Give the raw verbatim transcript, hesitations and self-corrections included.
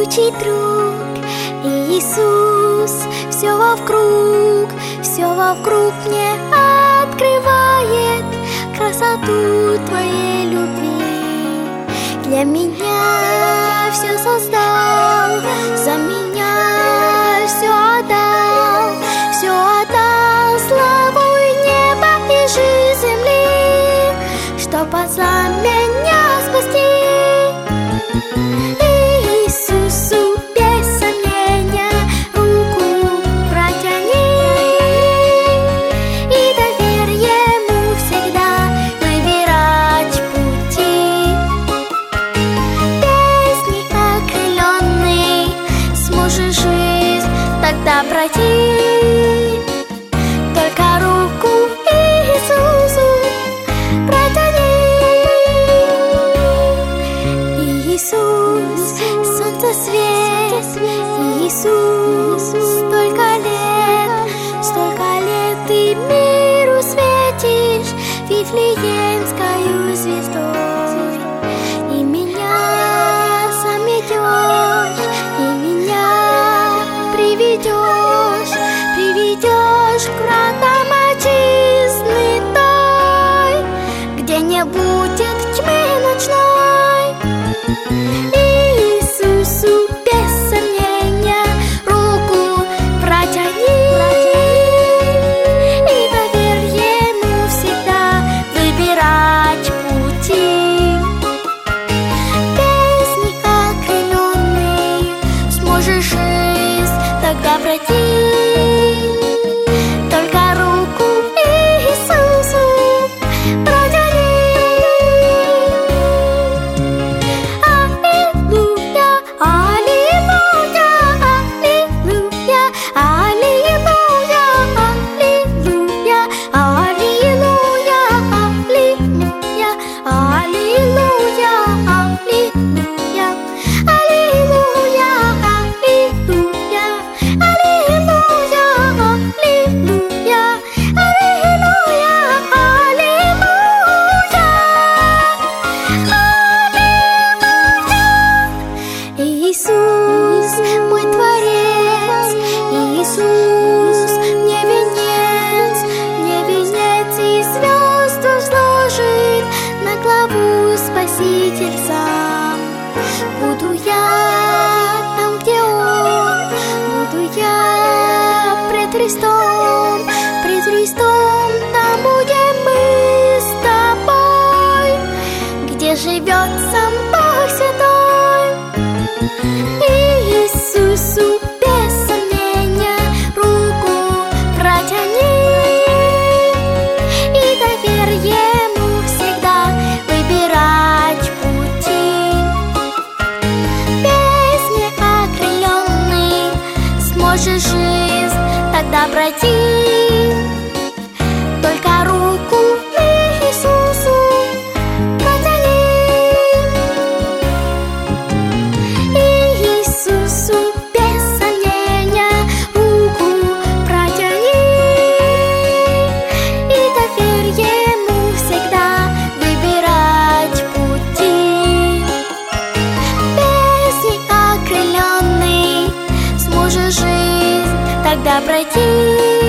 лучший друг. Иисус, все вокруг, все вокруг мне открывает красоту Твоей любви. Для меня все создал, за меня все отдал, все отдал, славу и неба и жизнь земли, чтоб от зла меня спасти. Иисусу без сомнения руку протяни, и доверь Ему всегда выбирать пути. Песни окрыленный сможешь жизнь тогда пройти. Только руку Иисусу протяни. Иисус, солнце свет, Иисус, столько лет, столько лет Ты миру светишь вифлеемскою звездой. И меня сам идешь, и меня приведешь, приведешь к вратам отчизны той, где не будет тьмы ночной. Иисусу без сомнения руку протяни, и доверь Ему всегда выбирать пути. Песни окрыленный сможешь жизнь тогда пройти. Только руку Иисусу протяни. Иисус, мой Творец, Иисус, мне венец, мне венец и звезд возложит на главу Спаситель сам. Буду я там, где Он, буду я пред Христом, пред Христом, там будем мы с тобой, где живет сам Бог Святой. Иисусу без сомнения руку протяни, и доверь Ему всегда выбирать пути. Песни окрыленный сможешь жизнь тогда пройти. Только руку Иисусу протяни. Иисусу без сомнения руку протяни, и доверь Ему всегда выбирать пути. Песни окрыленный сможешь жизнь тогда пройти.